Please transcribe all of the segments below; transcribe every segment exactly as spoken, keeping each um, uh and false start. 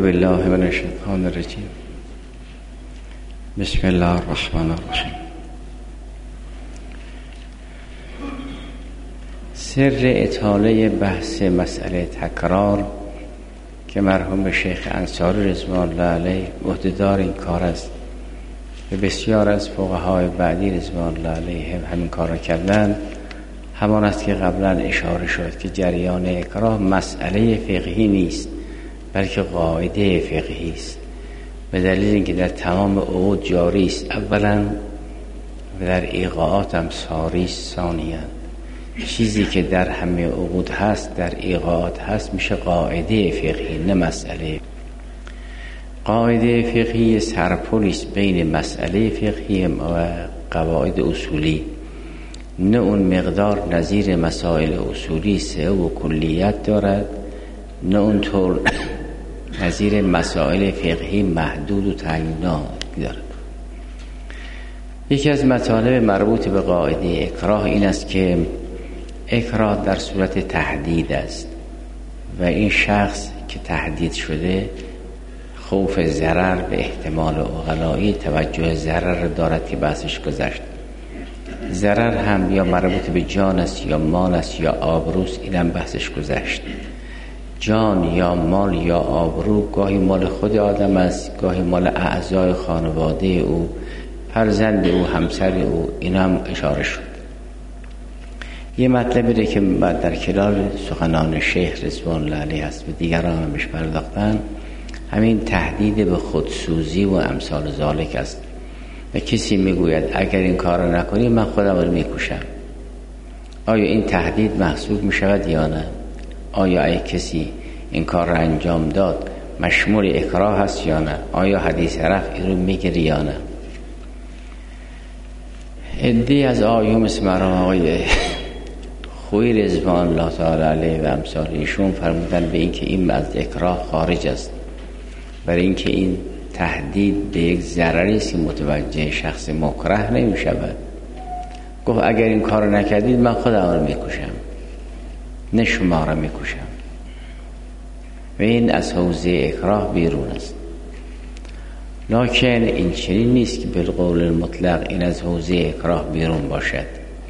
بالله من الشیطان الرجیم. بسم الله الرحمن الرحیم. سر اطاله بحث مسئله تکرار که مرحوم شیخ انصاری رضوان الله علیه عهده‌دار این کار است و بسیار از فقهای بعدی رضوان الله علیه هم همین کار را کردن، همان است که قبلا اشاره شد که جریان اکراه مسئله فقهی نیست بلکه قاعده فقهی است، به دلیل اینکه در تمام عقود جاری است اولا و در ایقاعات هم ساری است ثانیاً. چیزی که در همه عقود هست در ایقاعات هست میشه قاعده فقهی، نه مسئله. قاعده فقهی سرپلی است بین مسئله فقهی و قواعد اصولی، نه اون مقدار نظیر مسائل اصولی سه و کلیت دارد، نه اون طور نظیر مسائل فقهی محدود و تعیینات دارد. یکی از مطالب مربوط به قاعده اکراه این است که اکراه در صورت تهدید است و این شخص که تهدید شده خوف ضرر به احتمال عقلایی توجه ضرر دارد که بحثش گذشت. ضرر هم یا مربوط به جان است یا مال است یا آبروست، اینم بحثش گذشت. جان یا مال یا آبرو گاهی مال خود آدم است، گاهی مال اعضای خانواده او، فرزند او، همسر او، این هم اشاره شد. یه مطلبی ده که بعد در خلال سخنان شیخ رضوان الله علیه است و دیگران هم بهش پرداختن، همین تهدید به خودسوزی و امثال ذالک است. و کسی میگوید اگر این کار رو نکنی من خودم رو میکشم. آیا این تهدید محسوب میشود یا نه؟ آیا ای کسی این کار را انجام داد مشمول اکراه هست یا نه؟ آیا حدیث رفع رو میگیری یا نه؟ عده‌ای از آیون مثل مرحوم آقای خویی رضوان الله تعالی علیه و امثال ایشون فرمودن به این که این از اکراه خارج است، برای اینکه این تهدید به یک ضرری است که متوجه شخص مکره نمی شود. گفت اگر این کار نکردید من خودم رو میکشم، نه شما رو میکشم. و این از حوزه اکراه بیرون است. لکن این چنین نیست که بالقول المطلق این از حوزه اکراه بیرون باشد،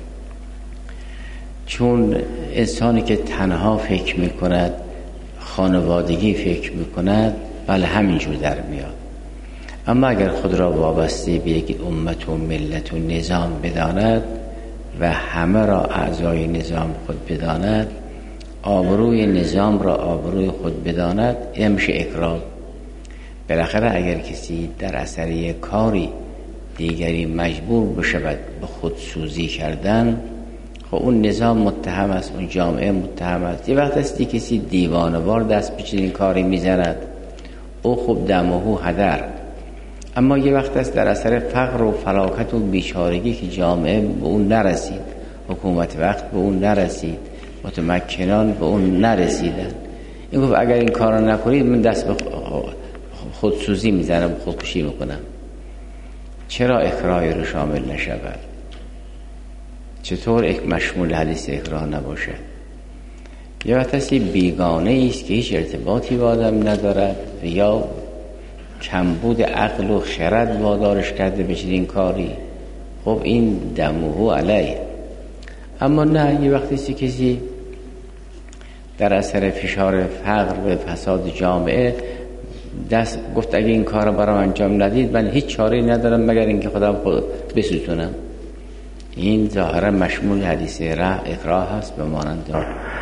چون انسانی که تنها فکر میکند، خانوادگی فکر میکند، بله همینجور در میاد. اما اگر خود را وابسته به یک امت و ملت و نظام بداند و همه را اعضای نظام خود بداند، آبروی نظام را آبروی خود بداند، این میشه اکراه. بالاخره اگر کسی در اثر یک کاری دیگری مجبور بشود به خودسوزی کردن، خب اون نظام متهم است، اون جامعه متهم است. یه وقت هستی کسی دیوانوار دست به چنین کاری میزند، او خوب دمه هدر. اما یه وقت است در اثر فقر و فلاکت و بیچارگی که جامعه به اون نرسید، حکومت وقت به اون نرسید، متمکنان به اون نرسیدن، این گفت اگر این کار رو نکنید من دست به خودسوزی میزنم، خودکشی میکنم. چرا اکراهی رو شامل نشود؟ چطور یک مشمول حدیث اکراه نباشه؟ یه وقت هستی بیگانه است که هیچ ارتباطی با آدم ندارد یا کمبود عقل و خرد وادارش کرده به چنین کاری، خب این دمه علیه. اما نه، یه وقتی است کسی در اثر فشار فقر و فساد جامعه دست گفت اگه این کار رو برام انجام ندید من هیچ چاره‌ای ندارم مگر اینکه خودم خود بسوزونم. این ظاهرا مشمول حدیث راه اکراه هست به مانند دار.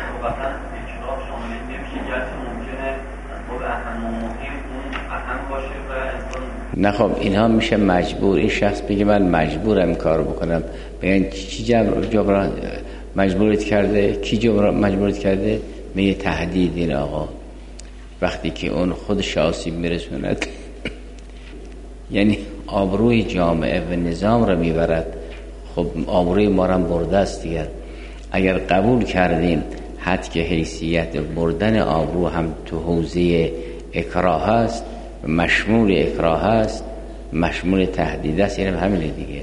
نه خب اینها میشه مجبور. این شخص بگه من مجبورم این کارو بکنم، بگن چی جبران مجبورت کرده؟ کی جبران مجبورت کرده؟ میگه تهدید. این آقا وقتی که اون خودش آسیب میرسوند یعنی آبروی جامعه و نظام را میبرد، خب آبروی ما را برده است دیگر. اگر قبول کردیم حد که حیثیت بردن آبرو هم تو حوزه اکراه هست، مشمول اکراه هست، مشمول تهدید است، یعنی همینه دیگه.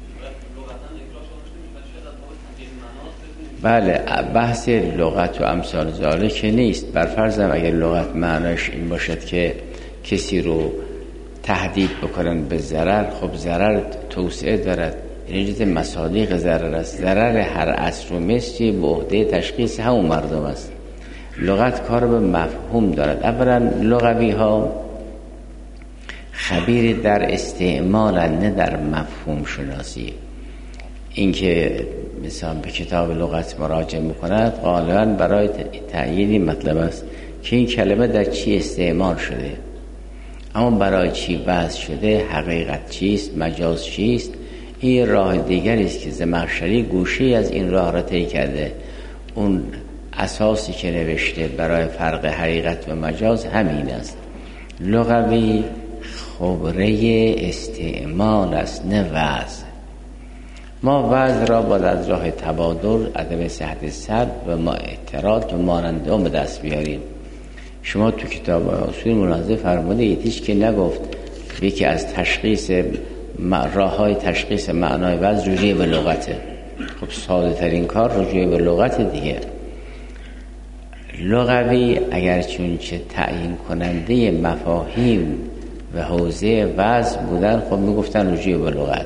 بله، بحث لغت و امثال ذالک نیست. بر فرضم اگر لغت معناش این باشد که کسی رو تهدید بکنن به ضرر، خب ضرر توسعه دارد، این جز مصادیق ضرر است. ضرر هر عصر و مصری به عهده تشخیص همون مردم است. لغت کار به مفهوم دارد. اولا لغوی ها خبیر در استعمال، نه در مفهوم شناسی. این که مثلا به کتاب لغت مراجعه میکند غالبا برای تأیید این مطلب است که این کلمه در چی استعمال شده، اما برای چی وضع شده، حقیقت چیست، مجاز چیست. این راه دیگری است که زمخشری گوشی از این راه را طی کرده. اون اساسی که نوشته برای فرق حقیقت و مجاز همین است. لغوی خبره استعمال است، نه وضع. ما وضع را باید از راه تبادل، عدم صحت سر و ما اعتراض و مانند اون به دست بیاریم. شما تو کتاب اصول مناظره فرموده هیچ که نگفت یکی از تشخیص راه های تشخیص معنای وضع رجوع به لغته. خب ساده ترین کار رجوع به لغت دیگه. لغوی اگر چونچه تعیین کننده مفاهیم و حوزه وضع بودن، خب میگفتن رجوع به لغت.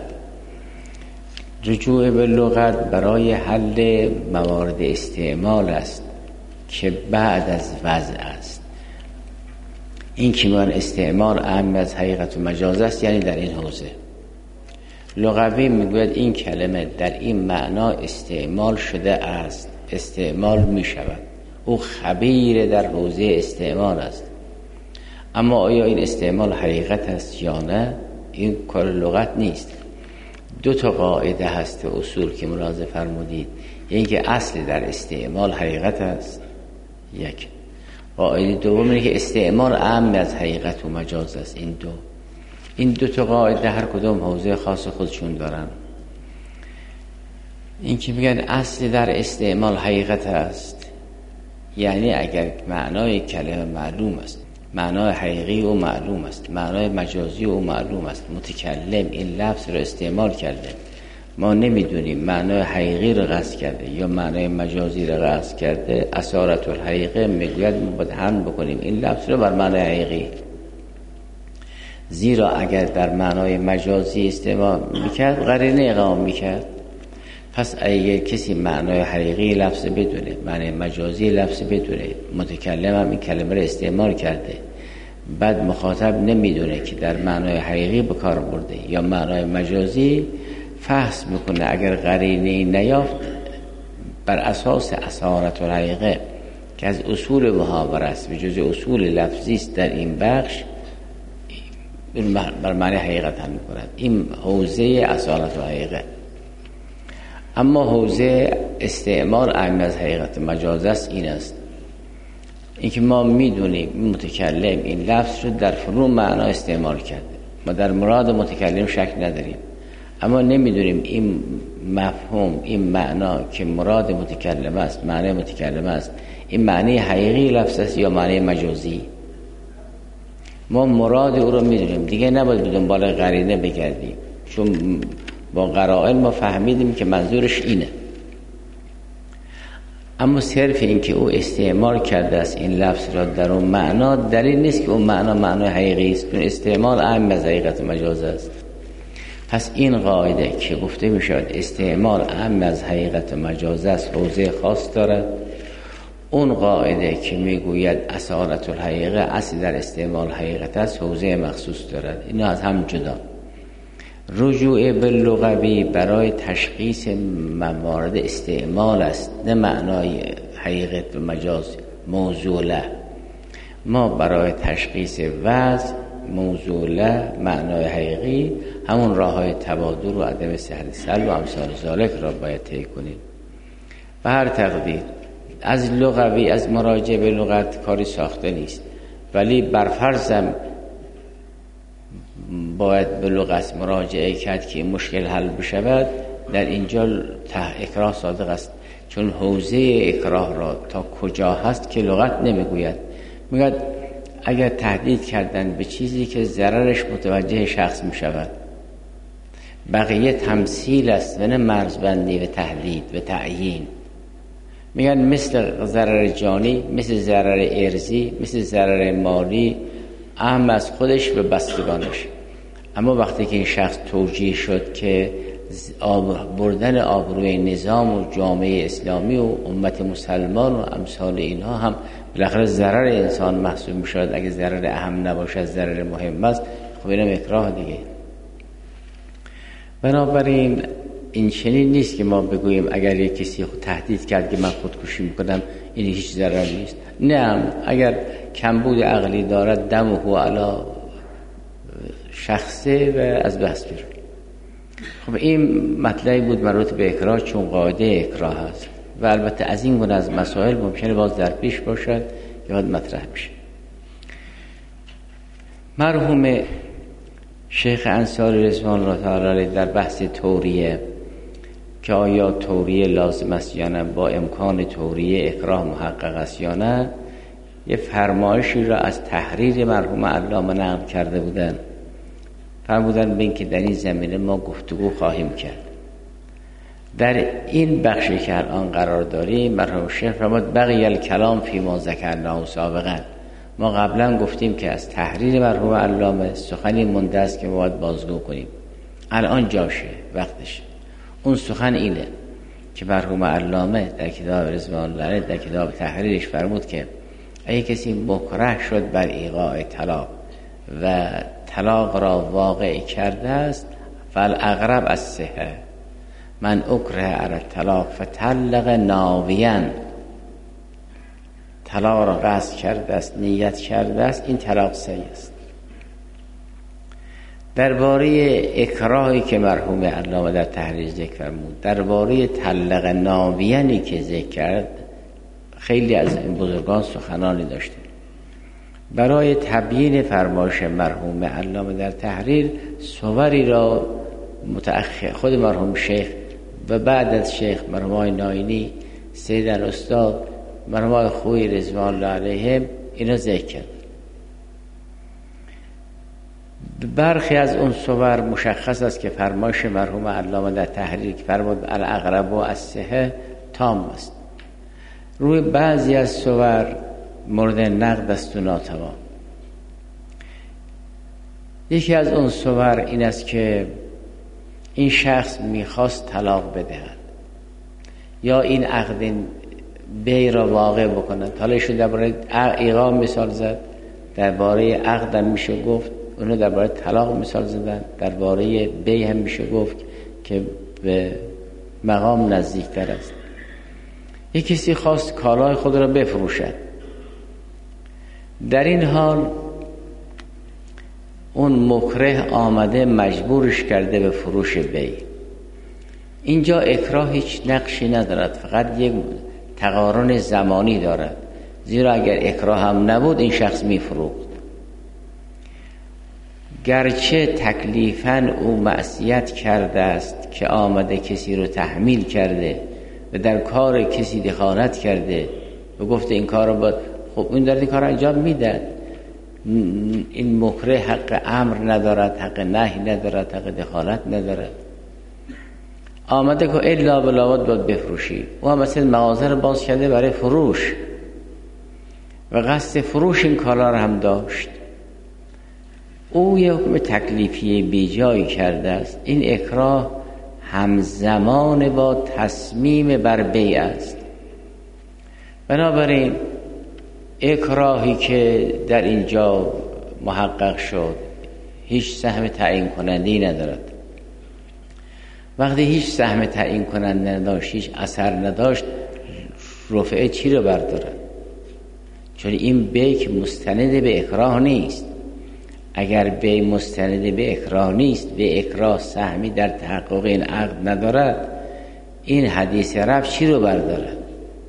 رجوع به لغت برای حل موارد استعمال است که بعد از وضع است. این که میگن استعمال اهم از حقیقت و مجاز است، یعنی در این حوزه. لغوی میگوید این کلمه در این معنا استعمال شده است، استعمال میشود. او خبیر در حوزه استعمال است. اما آیا این استعمال حقیقت است یا نه، این کار لغت نیست. دو تا قاعده هست اصول که ملاحظه فرمودید. یکی که اصل در استعمال حقیقت است، یک. قاعده دوم اینه که استعمال اهم از حقیقت و مجاز است. این دو این دو تا قاعده هر کدوم حوزه خاص خودشون دارن. این که میگن اصل در استعمال حقیقت است، یعنی اگر معنای کلمه معلوم است، معنای حقیقی او معلوم است، معنای مجازی او معلوم است، متکلم این لفظ رو استعمال کرده، ما نمیدونیم معنای حقیقی رو قصد کرده یا معنای مجازی رو قصد کرده، اسارت الحقیقه میگوید ما باید حمل بکنیم این لفظ رو بر معنای حقیقی. زیرا اگر در معنای مجازی استعمال میکرد قرینه اقام میکرد. پس اگر کسی معنای حقیقی لفظ بدونه، معنای مجازی لفظ بدونه، متکلم هم این کلمه رو استعمال کرده، بعد مخاطب نمیدونه که در معنای حقیقی به کار برده یا معنای مجازی، فحص میکنه. اگر قرینه نیافت بر اساس اسارت الحقیقه که از اصول محاوره است و جز اصول لفظی است در این بخش، بر معنی حقیقت هم میکند. این حوزه اسارت الحقیقه. اما حوزه استعمال اهم از حقیقت مجاز است. این است اینکه ما میدونیم متکلم این لفظ رو در فلان معنا استعمال کرده، ما در مراد متکلم شک نداریم، اما نمیدونیم این مفهوم، این معنا که مراد متکلم است، معنی متکلم است، این معنی حقیقی لفظ است یا معنی مجازی. ما مراد او رو میدونیم، دیگه نباید به دنبال قرینه بگردیم، چون با قرائن ما فهمیدیم که منظورش اینه. اما صرف این که او استعمال کرده است این لفظ را در اون معنا دلیل نیست که اون معنا معنای حقیقی است، چون استعمال اهم از حقیقت مجاز است. پس این قاعده که گفته می شود استعمال اهم از حقیقت مجاز است حوزه خاص دارد. اون قاعده که می گوید اسارت الحقیقه اصل در استعمال حقیقت است حوزه مخصوص دارد. اینا از هم جدا. رجوع به لغوی برای تشخیص موارد استعمال است، نه معنای حقیقت و مجاز موضوعه. ما برای تشخیص وضع موضوعه معنای حقیقی همون راه های تبادل و عدم صحت سلب و امثال ذالک را باید طی کنیم. به هر تقدیر از لغوی، از مراجعه به لغت کاری ساخته نیست، ولی برفرضم باید به لغت مراجعه کرد که مشکل حل بشود. در اینجا ته اکراه صادق است، چون حوزه اکراه را تا کجا هست که لغت نمیگوید. میگوید اگر تهدید کردن به چیزی که ضررش متوجه شخص میشود، بقیه تمثیل است و نه مرزبندی و تهدید و تعیین. میگن مثل ضرر جانی، مثل ضرر ارضی، مثل ضرر مالی، اهم از خودش و بستگانش. اما وقتی که این شخص توجیه شد که آب بردن آبروی نظام و جامعه اسلامی و امت مسلمان و امثال اینها هم بالاخره ضرر انسان محسوب می‌شود، اگه ضرر اهم نباشد ضرر مهم است، خب اینم اکراه دیگه. بنابراین این چنین نیست که ما بگوییم اگر یک کسی خود تهدید کرد که من خودکشی میکنم این هیچ ضرری نیست. نه، اگر کمبود عقلی دارد دمه علی شخصه و از بحث بیرون. خب این مطلبی بود مربوط به اکراه، چون قاعده اکراه هست و البته از این گونه از مسائل ممکنه باز در پیش باشد یاد مطرح بشه. مرحوم شیخ انصاری رضوان الله تعالی علیه در بحث توریه که آیا توریه لازم است یا نه، با امکان توریه اکراه محقق است یا نه، یه فرمایشی را از تحریر مرحوم علامه نقل کرده بودن. فرمودن به این که در این زمینه ما گفتگو خواهیم کرد. در این بخشی که الان قرار داریم مرحوم شیخ فرمود بقی الکلام فی ما ذکرناه سابقا. ما قبلا گفتیم که از تحریر مرحوم علامه سخنی مونده است که ما باید بازگو کنیم. الان جاشه، وقتشه. اون سخن اینه که مرحوم علامه در کتاب رضوان الله علیه در کتاب تحریرش فرمود که اگه کسی مکره شد بر ایقاع طلاق و طلاق را واقع کرده است، فالاقرب الصحه من اکره علی الطلاق فطلق ناویا، طلاق را قصد کرده است، نیت کرده است، این طلاق صحیح است. درباره اکراهی که مرحوم علامه در تحریر ذکر فرمود، درباره طلق ناویانی که ذکر کرد، خیلی از این بزرگان سخنانی داشتیم. برای تبیین فرمایش مرحوم علامه در تحریر صوری را متأخر خود مرحوم شیخ و بعد از شیخ مرحوم ناینی، سید الاستاد مرحوم خوی رضوان الله علیهم اینا ذکر کرد. برخی از اون صور مشخص است که فرمایش مرحوم علامه در تحریر که فرمود الاقرب و الصحه تام است. روی بعضی از صور مورد نقد است و ناتمام. یکی از اون صور این است که این شخص میخواست طلاق بدهد یا این عقد بی را واقع بکنند. حالا ایشون درباره ایقاع مثال زد، درباره عقد هم میشه گفت، اونو درباره طلاق مثال زدن، درباره بی هم میشه گفت که به مقام نزدیکتر است. یک کسی خواست کالای خود را بفروشد، در این حال اون مکره آمده مجبورش کرده به فروش بی. اینجا اکراه هیچ نقشی ندارد، فقط یک تقارن زمانی دارد، زیرا اگر اکراه هم نبود این شخص میفروخت. گرچه تکلیفاً او معصیت کرده است که آمده کسی رو تحمیل کرده و در کار کسی دخالت کرده و گفته این کار رو باید، خب این در این کار انجام میدن. این مکره حق امر ندارد، حق نهی ندارد، حق دخالت ندارد. آمده که الا بلاوت باید بفروشی، او هم مثل مغازه رو باز کرده برای فروش و قصد فروش این کالا رو هم داشت. او یه حکم تکلیفی بیجایی کرده است. این اکراه همزمان با تصمیم بر بیع است. بنابراین اکراهی که در اینجا محقق شد هیچ سهم تعیین کننده‌ای ندارد. وقتی هیچ سهم تعیین کننده نداشت، هیچ اثر نداشت، رفعه چی رو بردارد؟ چون این بیع مستند به اکراه نیست. اگر بیع مستند به اکراه نیست، به اکراه سهمی در تحقق این عقد ندارد، این حدیث رفع چی رو بردارد؟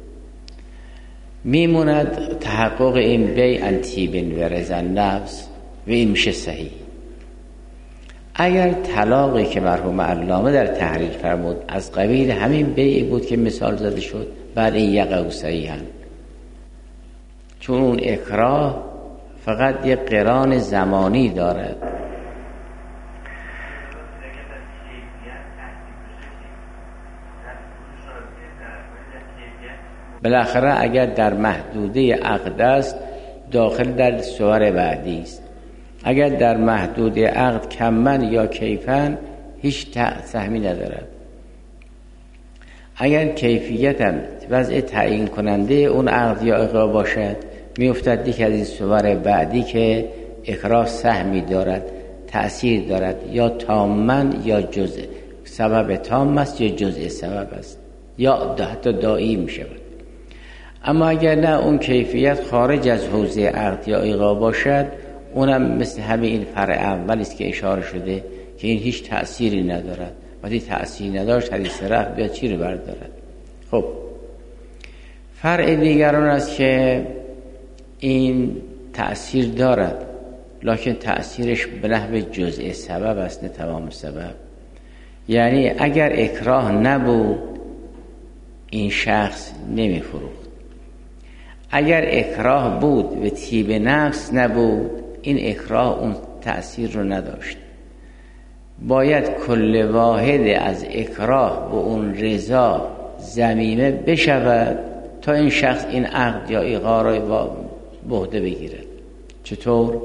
میموند تحقق این بیع انتیب و رضا نفس و این میشه صحیح. اگر طلاقی که مرحوم علامه در تحریر فرمود از قبیل همین بیعی بود که مثال زده شد، بعد این یقع صحیحاً، چون اون اکراه فقط یک قران زمانی دارد. بالاخره اگر در محدوده عقد است داخل در صور بعدی است. اگر در محدود عقد کمن یا کیفن هیچ سهمی ندارد. اگر کیفیت هم وضع تعیین کننده اون عقد یا اقرار باشد، میافتد یک از این صور بعدی که اکراه سهمی دارد، تأثیر دارد، یا تامن یا جزء. سبب تام است یا جزء سبب است، یا حتی داعی می شود. اما اگر نه اون کیفیت خارج از حوزه عقد یا ایقاع باشد، اونم مثل همه این فرع اولی است که اشاره شده که این هیچ تأثیری ندارد. وقتی تأثیری نداشت حدیث رفع بیاد چی رو بردارد؟ خب فرع دیگران است که این تأثیر دارد، لکن تأثیرش به نحو جزء سبب است نه تمام سبب. یعنی اگر اکراه نبود این شخص نمی فروخت، اگر اکراه بود و طیب نفس نبود این اکراه اون تأثیر رو نداشت. باید کل واحد از اکراه و اون رضا ضمیمه بشود تا این شخص این عقد یا ایقاع را به عهده بگیرد. چطور؟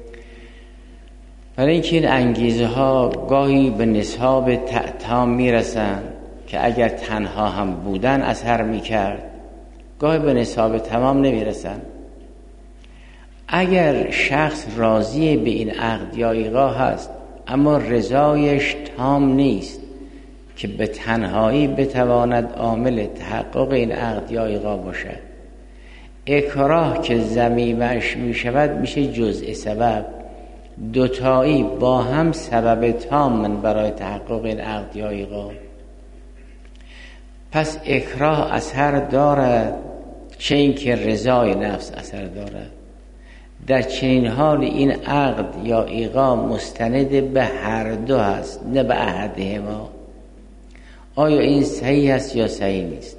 برای اینکه این انگیزه ها گاهی به نصاب تام میرسن که اگر تنها هم بودن اثر میکرد، گاهی به نصاب تمام نمیرسن. اگر شخص راضی به این عقد یا ایقاع هست اما رضایش تام نیست که به تنهایی بتواند عامل تحقق این عقد یا ایقاع باشد، اکراه که ضمیمش میشود میشه جزء سبب. دوتایی با هم سبب تام برای تحقق این عقد یا ایقاع. پس اکراه اثر دارد، چه این که رضای نفس اثر دارد. در چنین حال این عقد یا ایقاع مستند به هر دو هست نه به احدهما. آیا این صحیح است یا صحیح نیست؟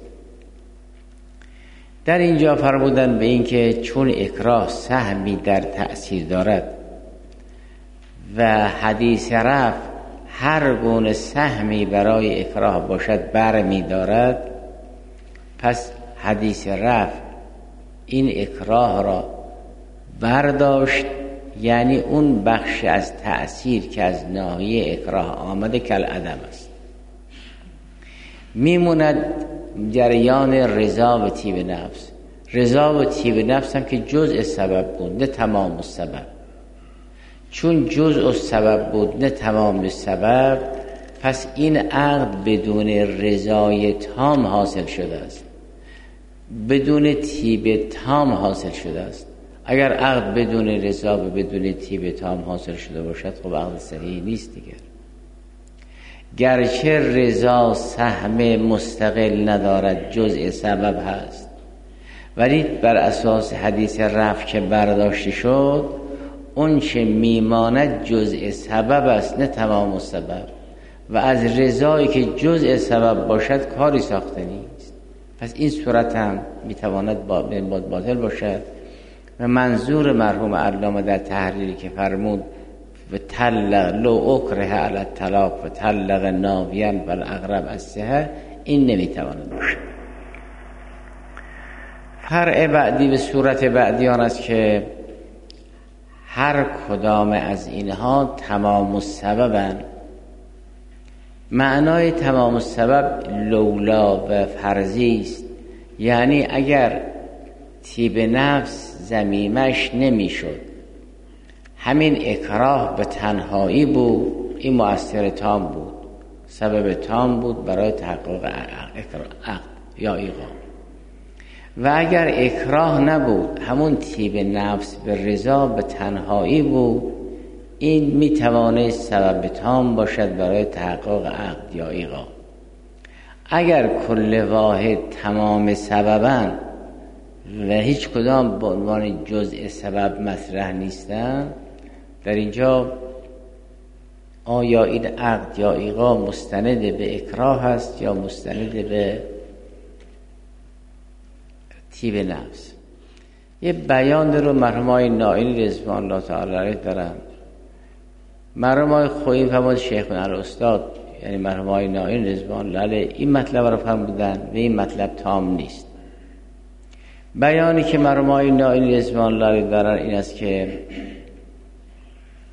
در اینجا فرمودن به این که چون اکراه سهمی در تأثیر دارد و حدیث رفع هر گونه سهمی برای اکراه باشد بر می دارد، پس حدیث رفع این اکراه را برداشت، یعنی اون بخش از تأثیر که از ناحیه اکراه آمده کل عدم است. میموند جریان رضا و طیب نفس. رضا و طیب نفس هم که جزء سبب بود نه تمام السبب. چون جزء سبب بود نه تمام سبب، پس این عقد بدون رضای تام حاصل شده است، بدون طیب تام حاصل شده است. اگر عقد بدون رضا و بدون طیب تام حاصل شده باشد خب عقد صحیح نیست دیگر. گرچه رضا سهم مستقل ندارد، جزء سبب هست، ولی بر اساس حدیث رفع که برداشته شد اون چه میماند جزء سبب است نه تمام سبب، و از رضایی که جزء سبب باشد کاری ساخته نیست. پس این صورت هم میتواند باطل باشد. و منظور مرحوم علامه در تحریری که فرمود و طلق لو اکره علی الطلاق و طلق ناویان و الاقرب السحر، این نمیتواند باشد. فرع بعدی و صورت بعدی آن است که هر کدام از اینها تمام السببن. معنای تمام السبب لولا و فرضی است، یعنی اگر طیب نفس ضمیمش نمیشد، همین اکراه به تنهایی بود، این مؤثر تام بود، سبب تام بود برای تحقق عقد یا ایقاع. و اگر اکراه نبود، همون طیب نفس به رضا به تنهایی بود، این میتوانست سبب تام باشد برای تحقق عقد یا ایقاع. اگر کل واحد تمام سببن و هیچ کدام به عنوان جزء سبب مطرح نیستن، در اینجا آیا این عقد یا ایقاع مستند به اکراه است یا مستند به طیب نفس؟ یه بیان رو مرحومای نائینی رضوان الله تعالی علیه دارن. مرحومای خویی فرمود شیخنا الاستاد، یعنی مرحومای نائینی رضوان الله علیه، این مطلب رو فرمودن و این مطلب تام نیست. بیانی که مرحومای نائینی رضوان الله علیه دارن این است که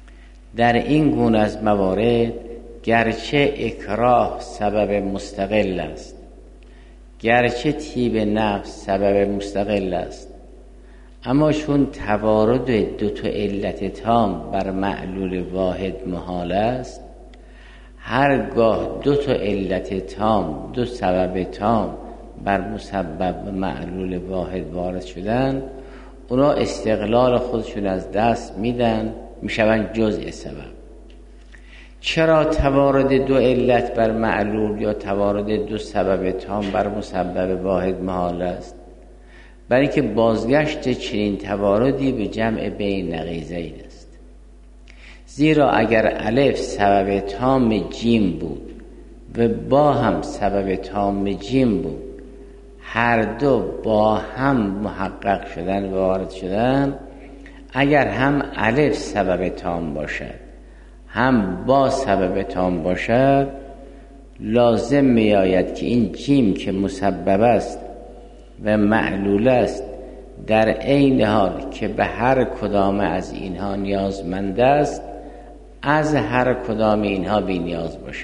در این گونه از موارد گرچه اکراه سبب مستقل است، گرچه طیب نفس سبب مستقل است، اما چون توارد دو تا علت تام بر معلول واحد محال است، هرگاه دو تا علت تام، دو سبب تام بر مسبب معلول واحد وارد شدن، اونا استقلال خودشون از دست میدن، میشوند جزء سبب. چرا توارد دو علت بر معلول یا توارد دو سبب تام بر مسبب واحد محال است؟ برای اینکه بازگشت چنین تواردی به جمع بین نقیضین است. زیرا اگر الف سبب تام جیم بود و با هم سبب تام جیم بود، هر دو با هم محقق شدن و وارد شدن، اگر هم الف سبب تام باشد هم با سبب تام باشد، لازم می آید که این جیم که مسبب است و معلول است، در عین حال که به هر کدام از اینها نیازمند است، از هر کدام اینها بی نیاز باشد.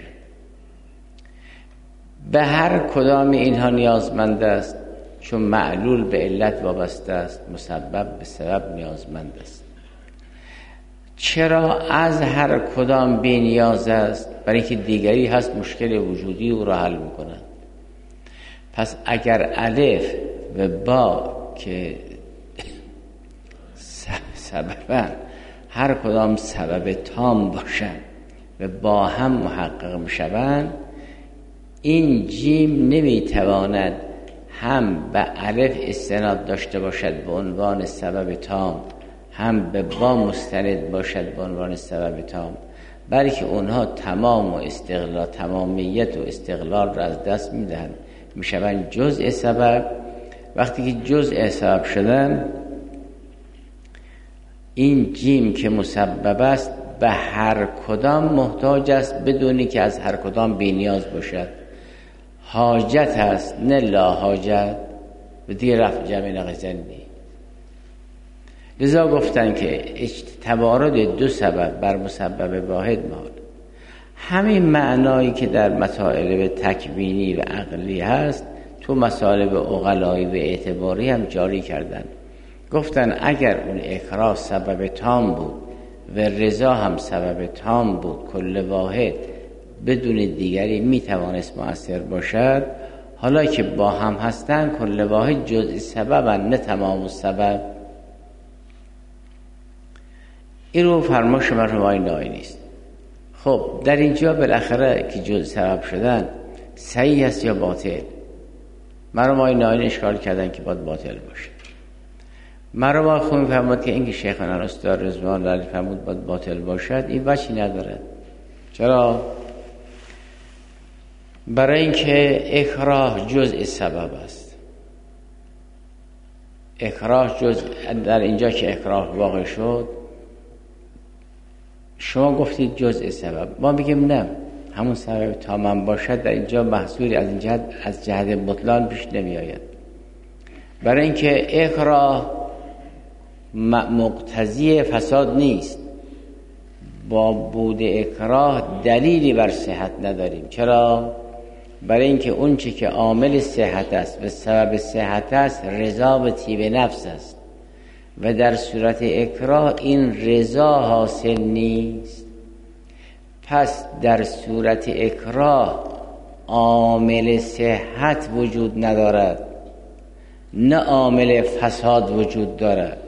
به هر کدام اینها نیازمند است، چون معلول به علت وابسته است، مسبب به سبب نیازمند است. چرا از هر کدام بی نیاز است؟ برای اینکه دیگری هست مشکل وجودی او را حل میکنند. پس اگر الف و با که سببن، هر کدام سبب تام باشند و با هم محقق میشوند، این جیم نمیتواند هم به الف استناد داشته باشد به عنوان سبب تام، هم به با مستند باشد به عنوان سبب تام، بلکه اونها تمام و استقلال، تمامیت و استقلال را از دست میدهند، میشوند جزء سبب. وقتی که جزء سبب شدن، این جیم که مسبب است به هر کدام محتاج است بدونی که از هر کدام بی نیاز باشد. حاجت است نه لا حاجت، و دیگه رفع جمع نقیضین نی. لذا گفتن که توارد دو سبب بر مسبب واحد محال. همین معنایی که در مطالب تکوینی و عقلی هست تو مطالب عقلایی و اعتباری هم جاری کردن. گفتن اگر اون اکراه سبب تام بود و رضا هم سبب تام بود، کل واحد بدون دیگری میتوانست مؤثر باشد. حالا که با هم هستن، کل واحد جزء سببن نه تمام السبب. این رو فرماش مرحومای نایی نیست. خب در اینجا بالاخره که جزء سبب شدن صحیح است یا باطل؟ مرحومای نایی اشکال کردن که باید باطل باشه. مرحومای خود میفرماد که اینکه شیخنا استاد رضوان الله فرمود باید باطل باشد، این وجهی ندارد. چرا؟ برای اینکه اکراه جزء سبب است. اکراه جزء، در اینجا که اکراه واقع شد شما گفتید جزء سبب، ما میگیم نه، همون سبب تمام باشد در اینجا محصولی از این جهت از جهت بطلان پیش نمی آید. برای اینکه اکراه مقتضی فساد نیست. با بود اکراه دلیلی بر صحت نداریم. چرا؟ برای اینکه اون چی که عامل صحت است و سبب صحت است رضا و طیب نفس است و در صورت اکراه این رضا حاصل نیست. پس در صورت اکراه عامل صحت وجود ندارد، نه عامل فساد وجود دارد.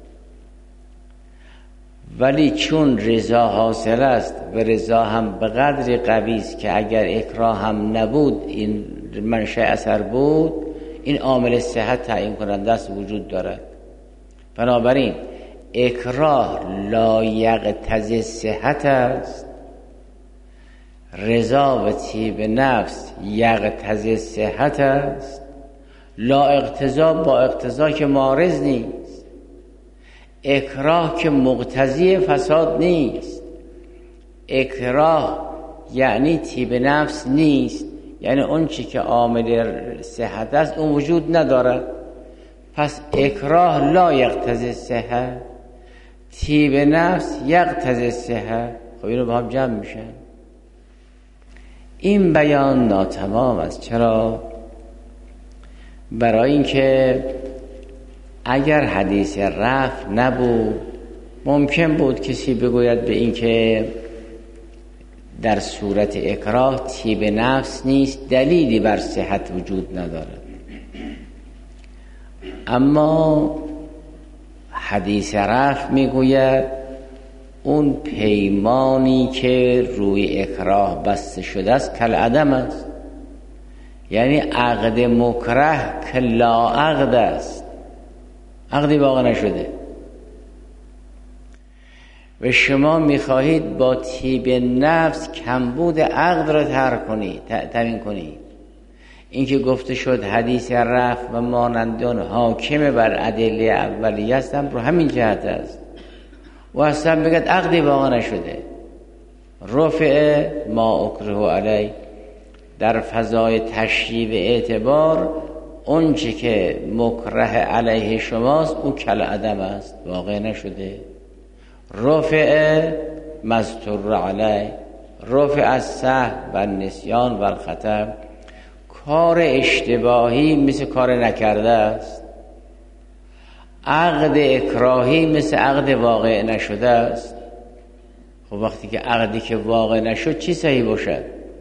ولی چون رضا حاصل است و رضا هم به قدری قوی است که اگر اکراه هم نبود این منشأ اثر بود، این عامل صحت تعیین کننده است وجود دارد. بنابراین اکراه لا یقتضی صحت است، رضا و طیب نفس یقتضی صحت است. لا اقتضا با اقتضا که مارز نیست، اکراه که مقتضی فساد نیست. اکراه یعنی طیب نفس نیست، یعنی اون چی که عامل صحت است اون وجود ندارد. پس اکراه لا یقتضی صحت، طیب نفس یقتضی صحت، خب اینو با هم جمع میشن. این بیان ناتمام است. چرا؟ برای اینکه اگر حدیث رفع نبود ممکن بود کسی بگوید به این که در صورت اکراه طیب نفس نیست، دلیلی بر صحت وجود ندارد. اما حدیث رفع میگوید اون پیمانی که روی اکراه بسته شده است کل عدم است، یعنی عقد مکره که لا عقد است، عقدی واقع نشده و شما میخواهید با طیب نفس کمبود عقد را ترک کنید، تامین کنید. این که گفته شد حدیث رفع و مانندان حاکم بر ادله اولیه هستن رو همین جهت است و اصلا بگید عقدی واقع نشده. رفع ما اکره علی در فضای تشریع و اعتبار اون چه که مکره علیه شماست او کل عدم است، واقع نشده. رفع مستور علی، رفع از سهو و نسیان و الخطا، کار اشتباهی مثل کار نکرده است، عقد اکراهی مثل عقد واقع نشده است. خب وقتی که عقدی که واقع نشد چی صحیح باشد؟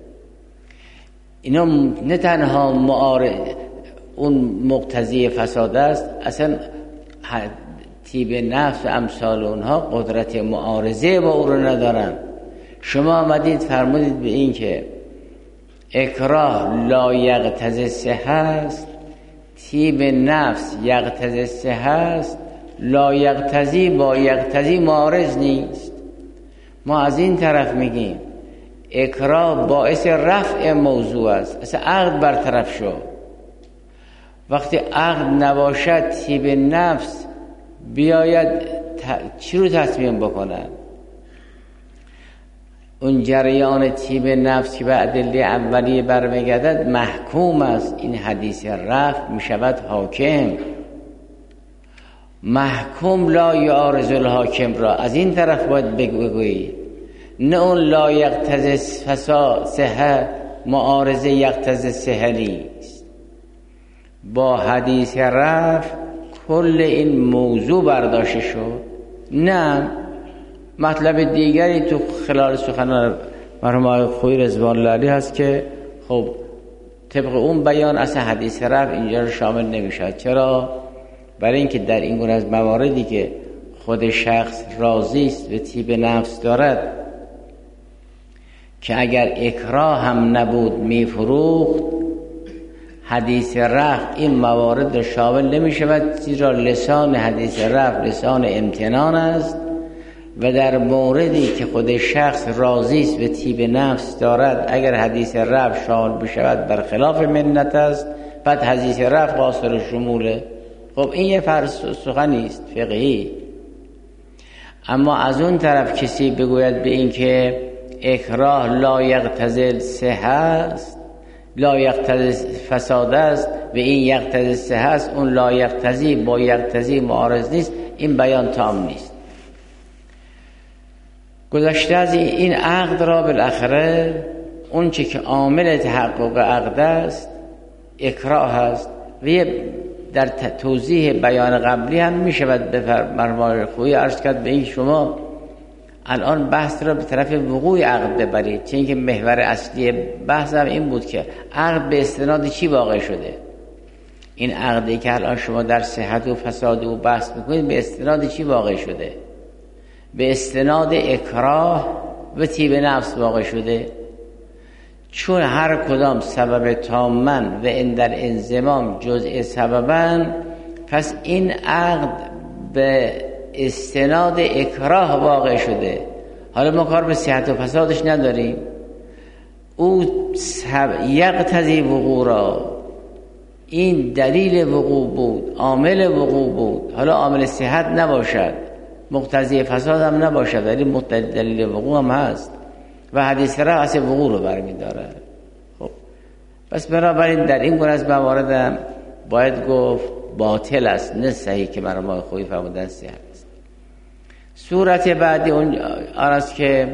اینا نه تنها معارض اون مقتضی فساد است، اصلا طیب نفس و امثال اونها قدرت معارضه با او رو ندارن. شما آمدید فرمودید به این که اکراه لا یقتضی صحت است، طیب نفس یقتضی صحت است، لا یقتضی با یقتضی معارض نیست. ما از این طرف میگیم اکراه باعث رفع موضوع است، اصلا عقد برطرف شد. وقتی عقد نباشد طیب نفس بیاید ت... چی رو تصمیم بکنن؟ اون جریان طیب نفس که به ادله اولیه برمیگردد محکوم است. این حدیث رفع میشود حاکم. محکوم لا یعارض الحاکم را از این طرف باید بگویید، نه اون لا یقتضی فساد صحت معارضه یقتضی صحت نیست. با حدیث رفع کل این موضوع برداشته شد. نه مطلب دیگری تو خلال سخنان مرحوم آقای خویی رضوان الله علیه هست که خب طبق اون بیان اصلا حدیث رفع اینجا رو شامل نمیشد. چرا؟ برای اینکه در این گونه از مواردی که خود شخص راضی است و طیب نفس دارد که اگر اکراه هم نبود میفروخت، حدیث رفع این موارد را شامل نمیشود، زیرا لسان حدیث رفع لسان امتنان است و در موردی که خود شخص راضی است و طیب نفس دارد اگر حدیث رفع شامل بشود برخلاف منت است، بعد حدیث رفع قاصر شموله. خب این یه فرض سخنی است فقهی. اما از اون طرف کسی بگوید به این که اکراه لا یقتضی صحت است، لا یقتضی فساد است و این یقتضی صحت است، اون لا یقتضی با یقتضی معارض نیست، این بیان تام نیست. گذشته از این عقد را بالاخره اون چه که عامل تحقق عقد است اکراه است و در توضیح بیان قبلی هم می شود به مرحوم خویی عرض کرد به این شما الان بحث را به طرف وقوع عقد ببرید، چون که محور اصلی بحث هم این بود که عقد به استناد چی واقع شده. این عقدی که الان شما در صحت و فساد و بحث میکنید به استناد چی واقع شده؟ به استناد اکراه و طیب نفس واقع شده. چون هر کدام سبب تامن و این در انضمام جزء سببن، پس این عقد به استناد اکراه واقع شده. حالا ما کار به صحت و فسادش نداریم. او یقتضی وقوع را، این دلیل وقوع بود، عامل وقوع بود. حالا عامل صحت نباشد، مقتضی فساد هم نباشد، ولی دلیل وقوع هم هست و حدیث را اصل وقوع رو برمی داره. خب پس بنابراین در این گونه از موارد هم باید گفت باطل است، نه صحیح که مرحوم خویی فرمودن صحت است. صورت بعدی اون است که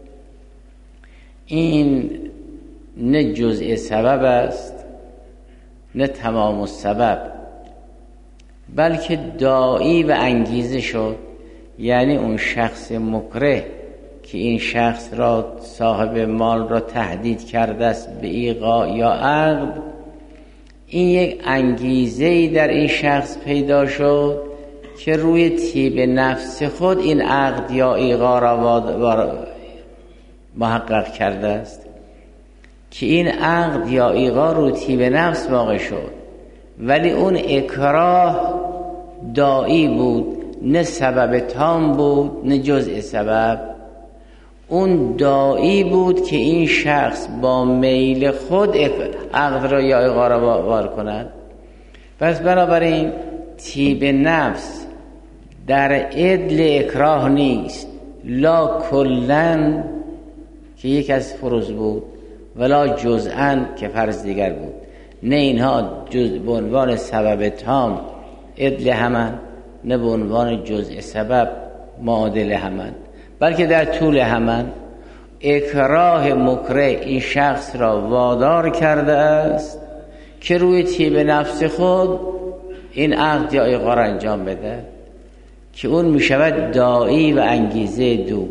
این نه جزء سبب است نه تمام السبب، بلکه داعی و انگیزه شد. یعنی اون شخص مکره که این شخص را صاحب مال را تهدید کرده است به ایقاع یا عقد، این یک انگیزه‌ای در این شخص پیدا شد که روی طیب نفس خود این عقد یا ایقاع را محقق کرده است، که این عقد یا ایقاع رو طیب نفس واقع شد، ولی اون اکراه داعی بود، نه سبب تام بود نه جزء سبب. اون داعی بود که این شخص با میل خود عقد را یا ایقاع را وار کند. پس بنابراین طیب نفس در عدل اکراه نیست، لا کلن که یک از فروض بود ولا جزءا که فرض دیگر بود. نه اینها جز به عنوان سبب تام عدل همان، نه به عنوان جزء سبب معادل همان، بلکه در طول همان. اکراه مکره این شخص را وادار کرده است که روی طیب نفس خود این عقد یا ایقاع را انجام بده، که اون می شود داعی و انگیزه دور.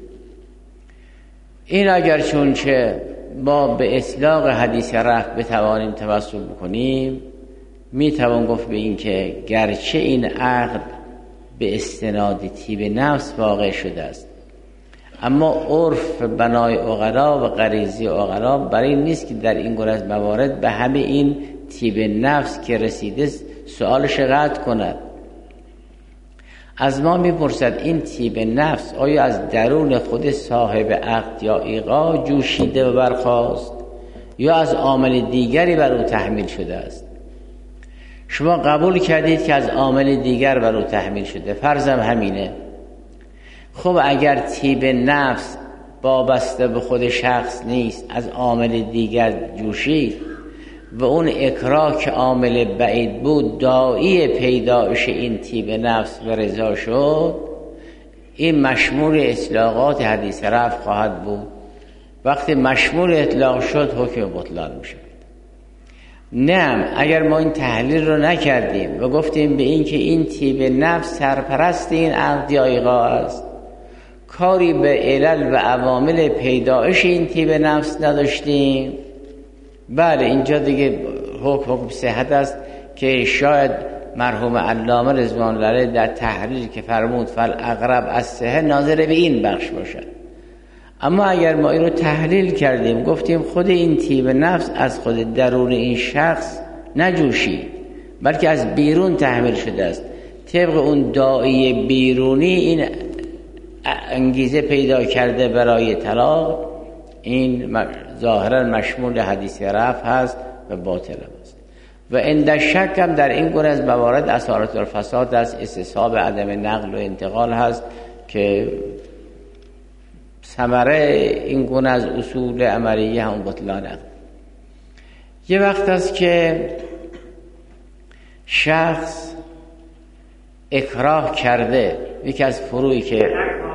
این اگر چونچه با به اطلاق حدیث رفع بتوانیم توسل بکنیم، می توان گفت به این که گرچه این عقد به استناد طیب نفس واقع شده است، اما عرف بنای عقلا و غریزی عقلا برای این نیست که در این گونه از موارد به همه این طیب نفس که رسیده سؤالش قطع کند. از ما میپرسد این طیب نفس آیا از درون خود صاحب عقد یا ایقاع جوشیده و برخاست یا از عامل دیگری بر او تحمیل شده است؟ شما قبول کردید که از عامل دیگر بر او تحمیل شده، فرضم همینه. خب اگر طیب نفس وابسته به خود شخص نیست، از عامل دیگر جوشید و اون اکراه که عامل بعید بود داعی پیدایش این طیب نفس و رضا شد، این مشمول اطلاقات حدیث رفع خواهد بود. وقتی مشمول اطلاق شد حکم بطلان میشه. نه اگر ما این تحلیل رو نکردیم و گفتیم به این که این طیب نفس سرپرست این عقد یا ایقاع است، کاری به علل و عوامل پیدایش این طیب نفس نداشتیم، بله اینجا دیگه حکم حکم صحت است که شاید مرحوم علامه رضوان الله علیه در تحریر که فرمود فالاقرب الصحه ناظر به این بخش باشد. اما اگر ما این رو تحلیل کردیم گفتیم خود این طیب نفس از خود درون این شخص نجوشید، بلکه از بیرون تحمیل شده است، طبق اون داعی بیرونی این انگیزه پیدا کرده برای طلاق، این ظاهرا مشمول حدیث رفع هست و باطل است. و عند شک هم در این گونه از موارد اثارات الفساد است، استصحاب عدم نقل و انتقال هست که ثمره این گونه از اصول عملیه هم بطلان است. یه وقت است که شخص اکراه کرده، یکی از فروعی که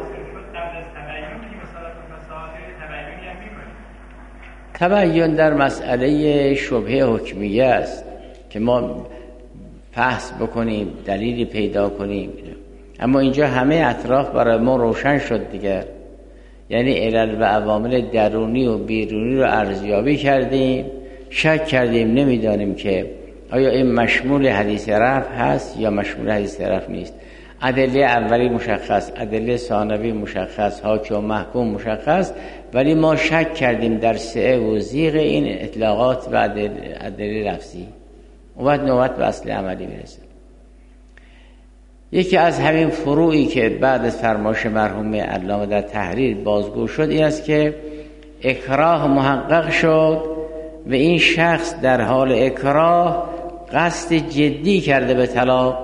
تبیین در مسئله شبهه حکمیه است که ما بحث بکنیم دلیلی پیدا کنیم، اما اینجا همه اطراف برای ما روشن شد دیگه. یعنی علل و عوامل درونی و بیرونی رو ارزیابی کردیم، شک کردیم، نمیدانیم که آیا این مشمول حدیث رفع هست یا مشمول حدیث رفع نیست. ادله اولی مشخص، ادله ثانوی مشخص، حاکم و محکوم مشخص، ولی ما شک کردیم در سعه و زیغ این اطلاقات و ادله لفظی. و بعد نوبت به اصل عملی میرسه. یکی از همین فروعی که بعد از فرمایش مرحوم علامه در تحریر بازگو شد این است که اکراه محقق شد و این شخص در حال اکراه قصد جدی کرده به طلاق.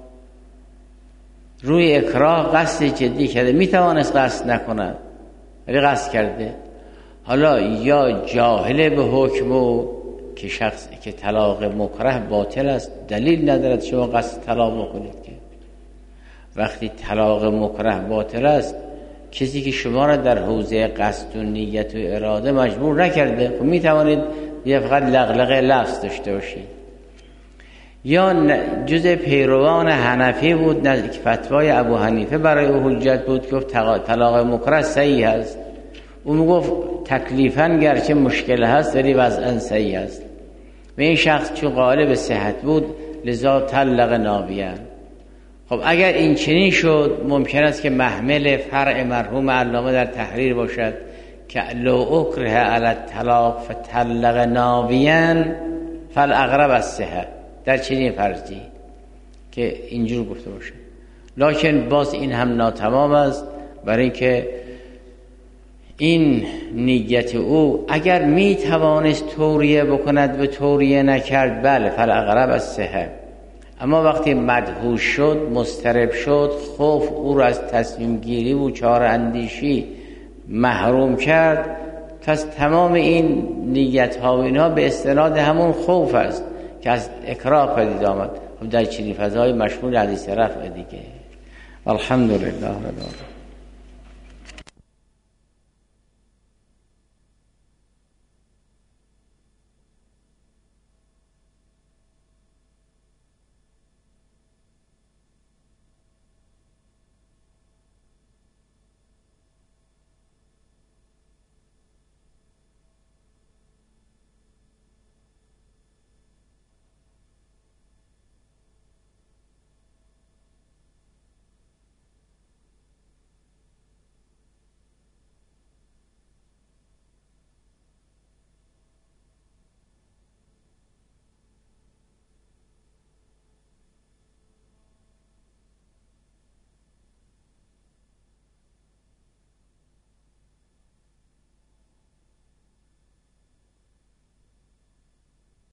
روی اکراه قصد جدی کرده، میتوانست قصد نکند ولی قصد کرده. حالا یا جاهل به حکم که شخص که طلاق مکره باطل است، دلیل ندارد شما قصد طلاق بکنید که، وقتی طلاق مکره باطل است، کسی که شما را در حوزه قصد و نیت و اراده مجبور نکرده، خب می توانید یه فقط لغلقه لفظ داشته باشید. یا جز پیروان حنفی بود که فتوای ابو حنیفه برای او حجت بود، گفت طلاق مکره صحیح است. اون گفت تکلیفاً گرچه مشکل هست ولی وضعاً صحیح است. و این شخص چون قائل به صحت بود لذا طلق ناویان. خب اگر این چنین شد ممکن است که محمل فرع مرحوم علامه در تحریر باشد که لو اکره علی الطلاق فطلق ناویان فالاقرب الصحه، در چنین فرضی که اینجور گفته باشه. لکن باز این هم ناتمام است، برای اینکه این نیت او اگر می توانست توریه بکند به توریه نکرد، بله فالاقرب الصحه. اما وقتی مدهوش شد، مضطرب شد، خوف او را از تصمیم گیری و چاره اندیشی محروم کرد، پس تمام این نیت ها و اینها به استناد همون خوف است که از اکراه پدید آمد. در چنین فضای مشمول حدیث رفع دیگه. الحمدلله رب العالمین.